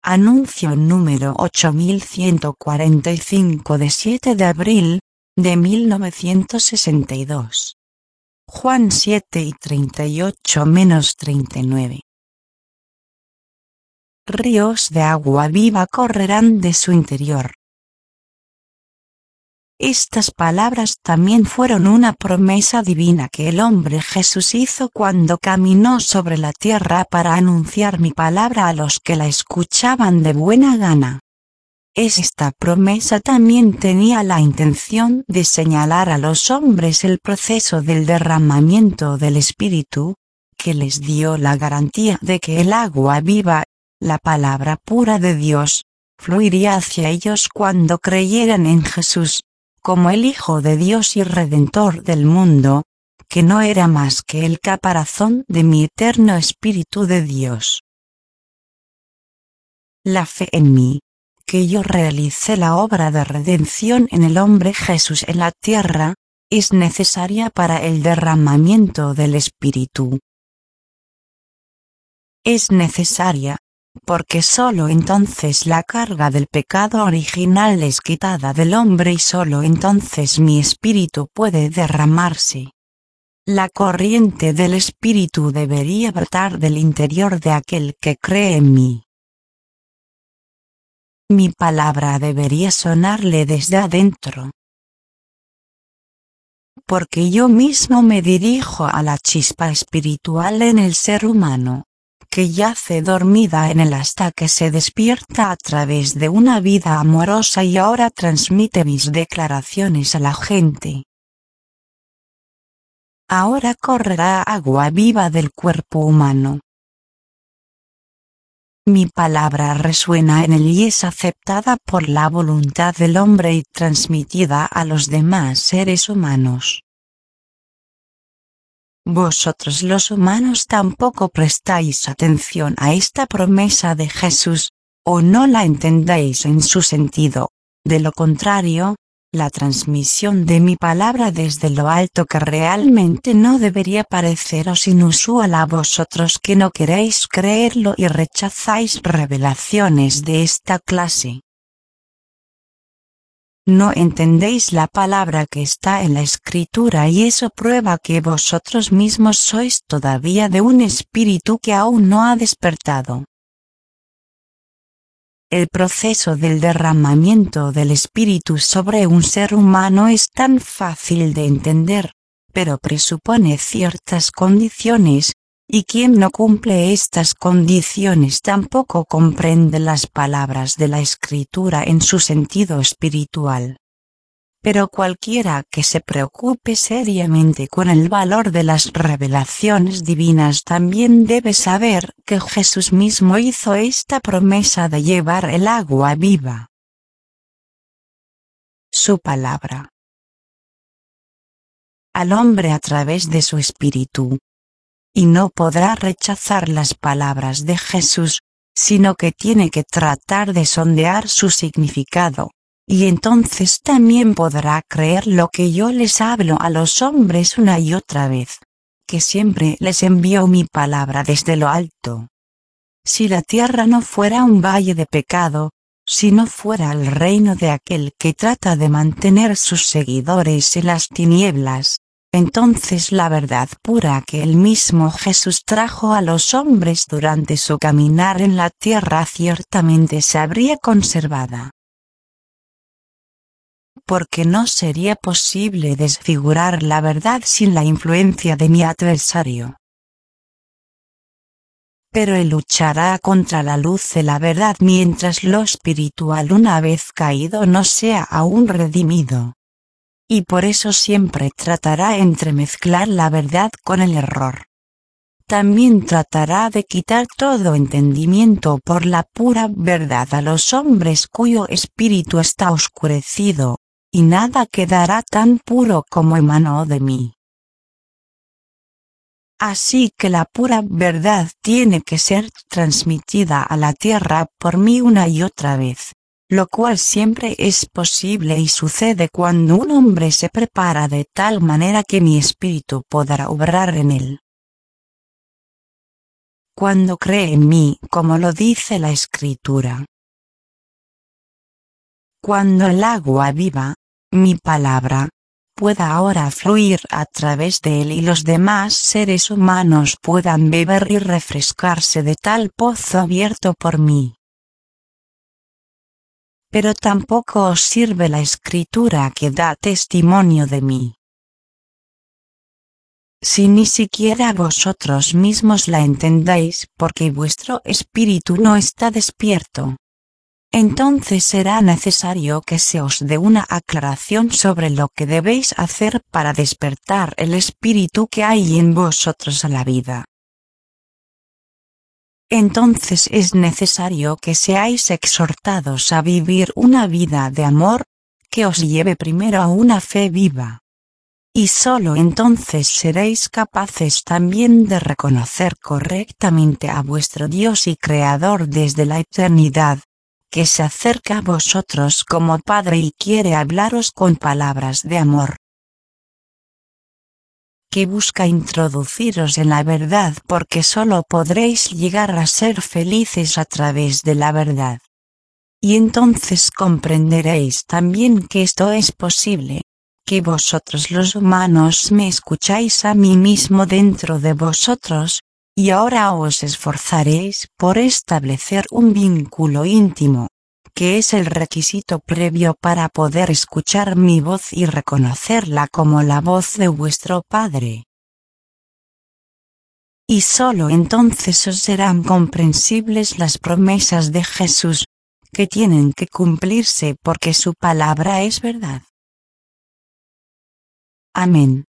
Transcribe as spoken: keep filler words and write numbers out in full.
Anuncio número ocho mil ciento cuarenta y cinco de siete de abril, de mil novecientos sesenta y dos. Juan siete y treinta y ocho menos treinta y nueve. Ríos de agua viva correrán de su interior. Estas palabras también fueron una promesa divina que el hombre Jesús hizo cuando caminó sobre la tierra para anunciar mi palabra a los que la escuchaban de buena gana. Esta promesa también tenía la intención de señalar a los hombres el proceso del derramamiento del Espíritu, que les dio la garantía de que el agua viva, la palabra pura de Dios, fluiría hacia ellos cuando creyeran en Jesús, como el Hijo de Dios y Redentor del mundo, que no era más que el caparazón de mi eterno Espíritu de Dios. La fe en mí, que yo realicé la obra de redención en el hombre Jesús en la tierra, es necesaria para el derramamiento del Espíritu. Es necesaria, porque sólo entonces la carga del pecado original es quitada del hombre y sólo entonces mi espíritu puede derramarse. La corriente del Espíritu debería brotar del interior de aquel que cree en mí. Mi palabra debería sonarle desde adentro. Porque yo mismo me dirijo a la chispa espiritual en el ser humano, que yace dormida en él hasta que se despierta a través de una vida amorosa y ahora transmite mis declaraciones a la gente. Ahora correrá agua viva del cuerpo humano. Mi palabra resuena en él y es aceptada por la voluntad del hombre y transmitida a los demás seres humanos. Vosotros los humanos tampoco prestáis atención a esta promesa de Jesús, o no la entendéis en su sentido. De lo contrario, la transmisión de mi palabra desde lo alto que realmente no debería pareceros inusual a vosotros que no queréis creerlo y rechazáis revelaciones de esta clase. No entendéis la palabra que está en la Escritura y eso prueba que vosotros mismos sois todavía de un espíritu que aún no ha despertado. El proceso del derramamiento del Espíritu sobre un ser humano es tan fácil de entender, pero presupone ciertas condiciones, y quien no cumple estas condiciones tampoco comprende las palabras de la Escritura en su sentido espiritual. Pero cualquiera que se preocupe seriamente con el valor de las revelaciones divinas también debe saber que Jesús mismo hizo esta promesa de llevar el agua viva. Su palabra al hombre a través de su espíritu. Y no podrá rechazar las palabras de Jesús, sino que tiene que tratar de sondear su significado, y entonces también podrá creer lo que yo les hablo a los hombres una y otra vez, que siempre les envío mi palabra desde lo alto. Si la tierra no fuera un valle de pecado, si no fuera el reino de aquel que trata de mantener sus seguidores en las tinieblas, entonces la verdad pura que el mismo Jesús trajo a los hombres durante su caminar en la tierra ciertamente se habría conservada. Porque no sería posible desfigurar la verdad sin la influencia de mi adversario. Pero él luchará contra la luz de la verdad mientras lo espiritual una vez caído no sea aún redimido. Y por eso siempre tratará de entremezclar la verdad con el error. También tratará de quitar todo entendimiento por la pura verdad a los hombres cuyo espíritu está oscurecido, y nada quedará tan puro como emanó de mí. Así que la pura verdad tiene que ser transmitida a la tierra por mí una y otra vez. Lo cual siempre es posible y sucede cuando un hombre se prepara de tal manera que mi espíritu podrá obrar en él. cuando cree en mí, como lo dice la Escritura. Cuando el agua viva, mi palabra, pueda ahora fluir a través de él y los demás seres humanos puedan beber y refrescarse de tal pozo abierto por mí. Pero tampoco os sirve la Escritura que da testimonio de mí. Si ni siquiera vosotros mismos la entendéis porque vuestro espíritu no está despierto, entonces será necesario que se os dé una aclaración sobre lo que debéis hacer para despertar el espíritu que hay en vosotros a la vida. Entonces es necesario que seáis exhortados a vivir una vida de amor, que os lleve primero a una fe viva. Y solo entonces seréis capaces también de reconocer correctamente a vuestro Dios y Creador desde la eternidad, que se acerca a vosotros como Padre y quiere hablaros con palabras de amor, que busca introduciros en la verdad porque solo podréis llegar a ser felices a través de la verdad. Y entonces comprenderéis también que esto es posible, que vosotros los humanos me escucháis a mí mismo dentro de vosotros, y ahora os esforzaréis por establecer un vínculo íntimo, que es el requisito previo para poder escuchar mi voz y reconocerla como la voz de vuestro Padre. Y solo entonces os serán comprensibles las promesas de Jesús, que tienen que cumplirse porque su palabra es verdad. Amén.